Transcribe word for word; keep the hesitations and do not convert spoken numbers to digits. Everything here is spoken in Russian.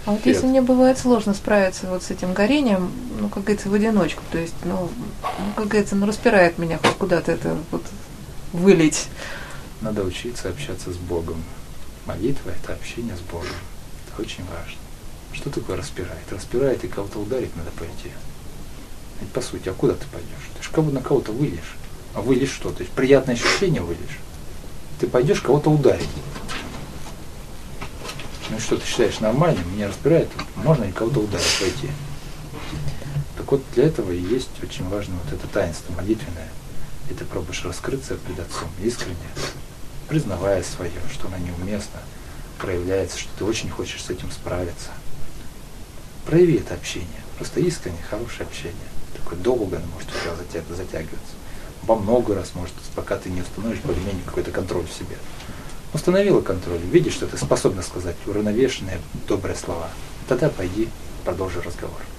А вот Вперед. если мне бывает сложно справиться вот с этим горением, ну, как говорится, в одиночку, то есть, ну, ну как говорится, ну, распирает меня хоть куда-то это вот вылить. Надо учиться общаться с Богом. Молитва – это общение с Богом. Это очень важно. Что такое распирает? Распирает, и кого-то ударить надо пойти. Ведь по сути, а куда ты пойдешь? Ты же кого на кого-то выльешь. А выльешь что? То есть приятное ощущение выльешь. Ты пойдешь кого-то ударить. Ну и что ты считаешь нормальным? Меня распирает, можно ли кого-то ударить пойти? Так вот, для этого и есть очень важно вот это таинство молитвенное. И ты пробуешь раскрыться пред Отцом искренне, признавая свое, что оно неуместно, проявляется, что ты очень хочешь с этим справиться. Прояви это общение, просто искренне, хорошее общение. Такое долго оно может у тебя затягиваться. Во много раз может, пока ты не установишь более-менее какой-то контроль в себе. Установила контроль, видишь, что ты способна сказать уравновешенные, добрые слова. Тогда пойди, продолжи разговор.